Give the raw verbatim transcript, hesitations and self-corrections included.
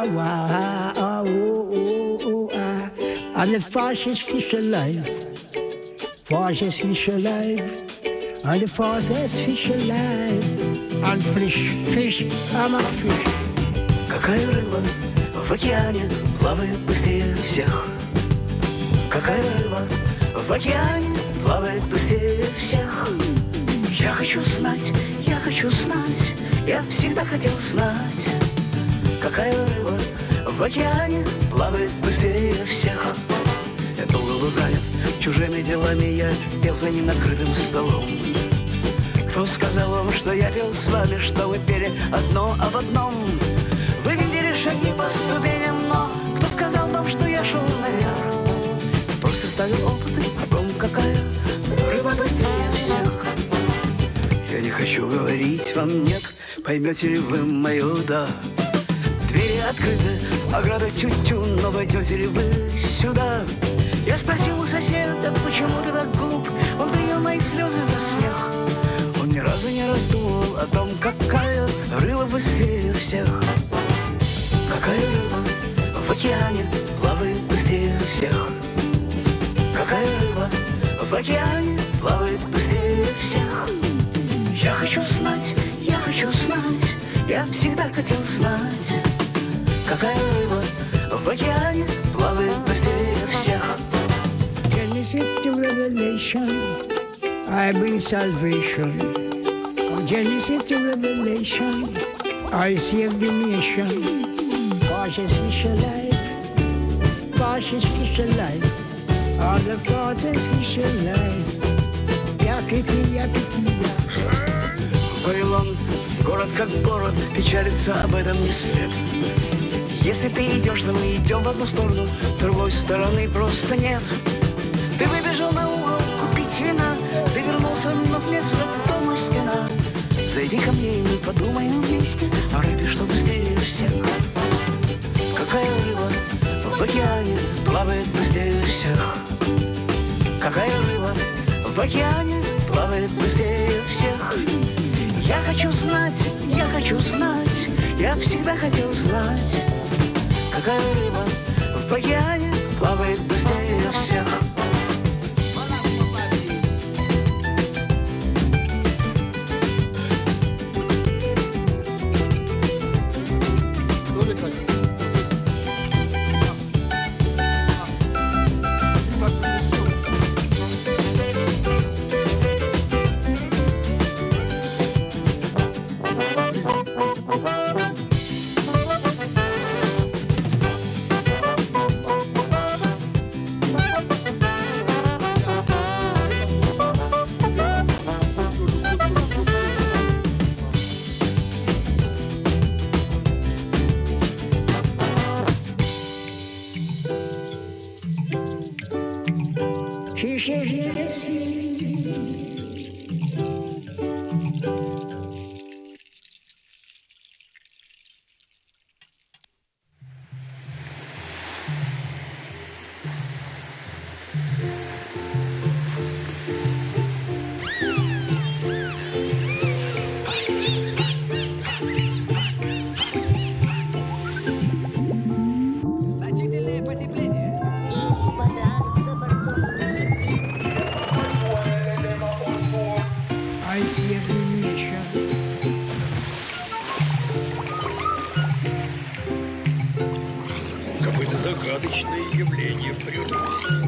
wah, oh, oh, oh, oh, ah. And the fastest fish alive, fastest fish alive, and the fastest fish alive. And fish, fish, I'm a fish. Какая рыба в океане плавает быстрее всех? Какая рыба в океане плавает быстрее всех? Я хочу знать, я хочу знать, я всегда хотел знать. Какая рыба в океане плавает быстрее всех? Я долго был занят чужими делами, я пел за ненакрытым столом. Кто сказал вам, что я пел с вами, что вы пели одно об одном? Вы видели шаги по ступеням, но кто сказал вам, что я шел наверх? Я просто ставил опыты о том, какая рыба быстрее всех. Я не хочу говорить вам нет, поймете ли вы мое да? Двери открыты, ограда тю-тю, но войдете ли вы сюда? Я спросил у соседа, почему ты так глуп? Он принял мои слезы за смех. Он ни разу не раздумывал о том, какая рыба быстрее всех. Какая рыба в океане плавает быстрее всех? Какая рыба в океане плавает быстрее всех? Я хочу знать, я хочу знать, я всегда хотел знать. Какая рыба в океане плавает быстрее всех? Genesis to Revelation, I bring salvation. From Genesis to Revelation, I save the nation. Fastest fish alive, fastest fish alive, all the fastest fish alive. Yakiti, yakiti, Вавилон, город как город, печалится об этом не след. Если ты идешь, то мы идем в одну сторону, другой стороны просто нет. Ты выбежал на угол купить вина, ты вернулся, но вместо дома стена. Зайди ко мне, и мы подумаем вместе о рыбе, что быстрее всех. Какая рыба в океане плавает быстрее всех? Какая рыба в океане плавает быстрее всех? Я хочу знать, я хочу знать, я всегда хотел знать. Какая рыба в океане плавает быстрее всех? Какое-то загадочное явление природы.